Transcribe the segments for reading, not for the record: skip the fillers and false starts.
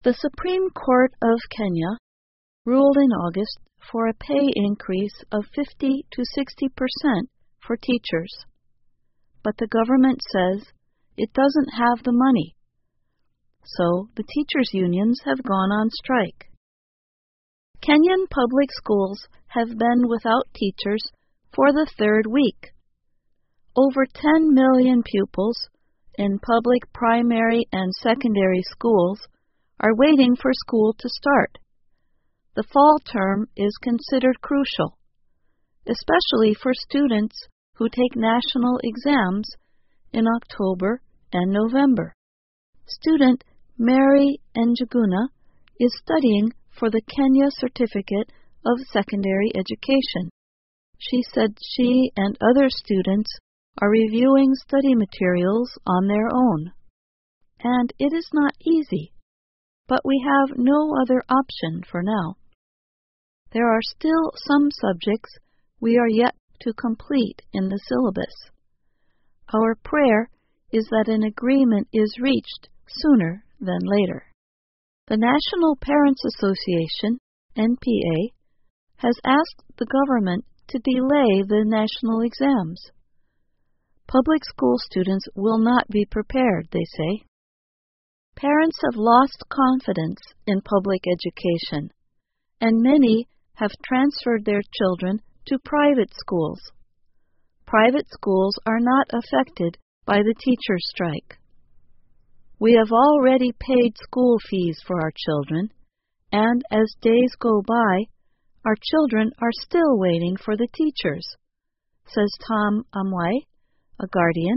The Supreme Court of Kenya ruled in August for a pay increase of 50 to 60% for teachers. But the government says it doesn't have the money. So the teachers' unions have gone on strike. Kenyan public schools have been without teachers for the third week. Over 10 million pupils in public primary and secondary schools are waiting for school to start. The fall term is considered crucial, especially for students who take national exams in October and November. Student Mary Njuguna is studying for the Kenya Certificate of Secondary Education. She said she and other students are reviewing study materials on their own. And it is not easy, but we have no other option for now. There are still some subjects we are yet to complete in the syllabus. Our prayer is that an agreement is reached sooner than later. The National Parents Association, NPA, has asked the government to delay the national exams. Public school students will not be prepared, they say. Parents have lost confidence in public education, and many have transferred their children to private schools. Private schools are not affected by the teachers' strike. We have already paid school fees for our children, and as days go by, our children are still waiting for the teachers, says Tom Amway, a guardian.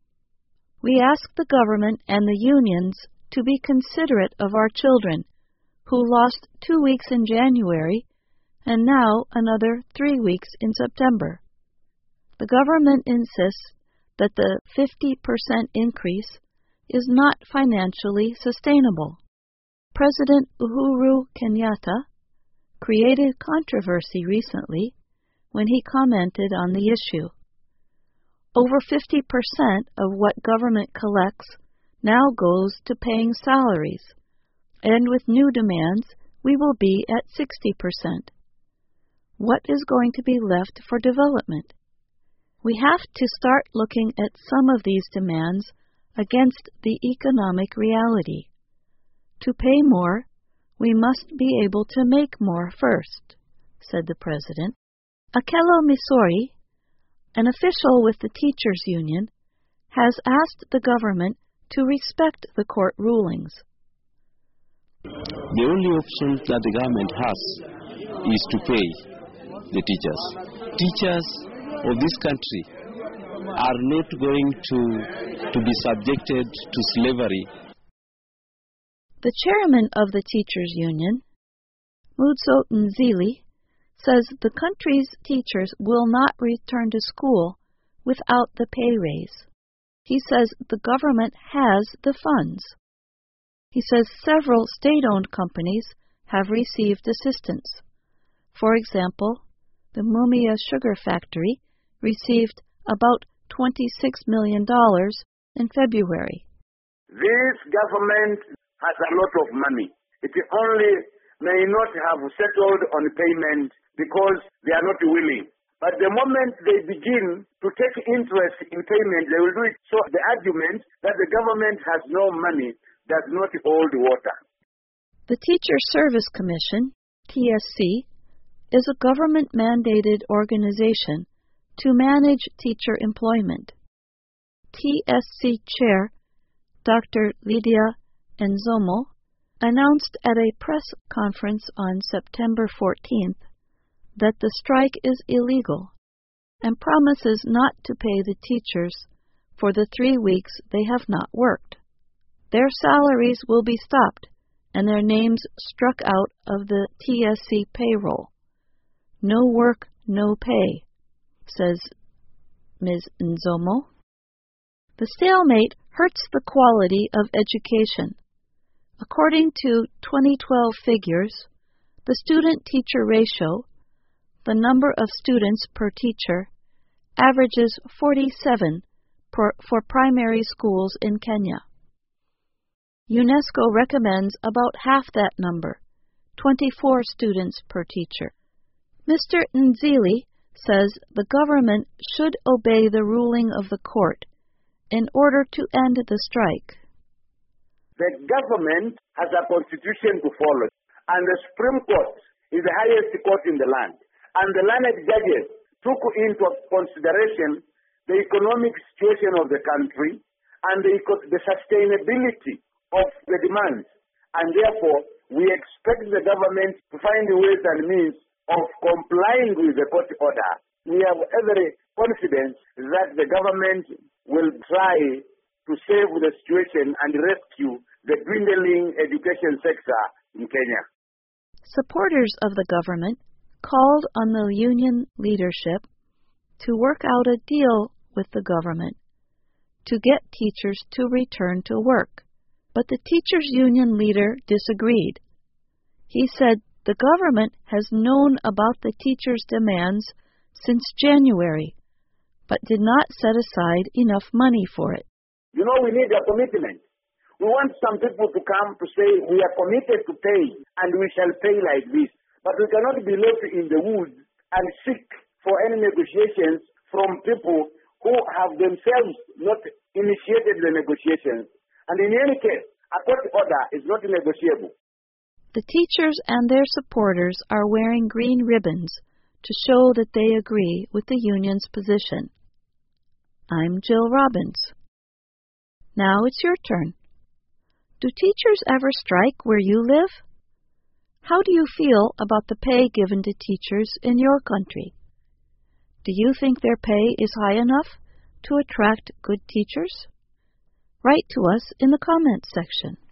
We ask the government and the unions to be considerate of our children, who lost 2 weeks in January and now another 3 weeks in September. The government insists that the 50% increase is not financially sustainable. President Uhuru Kenyatta created controversy recently when he commented on the issue. Over 50% of what government collects now goes to paying salaries, and with new demands, we will be at 60%. What is going to be left for development? We have to start looking at some of these demands against the economic reality. To pay more, we must be able to make more first, said the president. Akello Misori, an official with the teachers' union, has asked the government to respect the court rulings. The only option that the government has is to pay the teachers. Teachers of this country are not going to be subjected to slavery. The chairman of the teachers' union, Mutso Nzili, says the country's teachers will not return to school without the pay raise. He says the government has the funds. He says several state-owned companies have received assistance. For example, the Mumia Sugar Factory received about $26 million in February. This government has a lot of money. It only may not have settled on payment because they are not willing. But the moment they begin to take interest in payment, they will do it. So the argument that the government has no money does not hold water. The Teacher Service Commission, TSC, is a government-mandated organization to manage teacher employment. TSC Chair Dr. Lydia Nzomo announced at a press conference on September 14th that the strike is illegal and promises not to pay the teachers for the 3 weeks they have not worked. Their salaries will be stopped and their names struck out of the TSC payroll. No work, no pay, says Ms. Nzomo. The stalemate hurts the quality of education. According to 2012 figures, the student-teacher ratio, the number of students per teacher, averages 47 for primary schools in Kenya. UNESCO recommends about half that number, 24 students per teacher. Mr. Nzili says the government should obey the ruling of the court in order to end the strike. The government has a constitution to follow, and the Supreme Court is the highest court in the land. And the learned judges took into consideration the economic situation of the country and the sustainability of the demands. And therefore, we expect the government to find ways and means of complying with the court order. We have every confidence that the government will try to save the situation and rescue the dwindling education sector in Kenya. Supporters of the government called on the union leadership to work out a deal with the government to get teachers to return to work. But the teachers' union leader disagreed. He said the government has known about the teachers' demands since January, but did not set aside enough money for it. You know, we need a commitment. We want some people to come to say, we are committed to pay, and we shall pay like this. But we cannot be left in the woods and seek for any negotiations from people who have themselves not initiated the negotiations. And in any case, a court order is not negotiable. The teachers and their supporters are wearing green ribbons to show that they agree with the union's position. I'm Jill Robbins. Now it's your turn. Do teachers ever strike where you live? How do you feel about the pay given to teachers in your country? Do you think their pay is high enough to attract good teachers? Write to us in the comments section.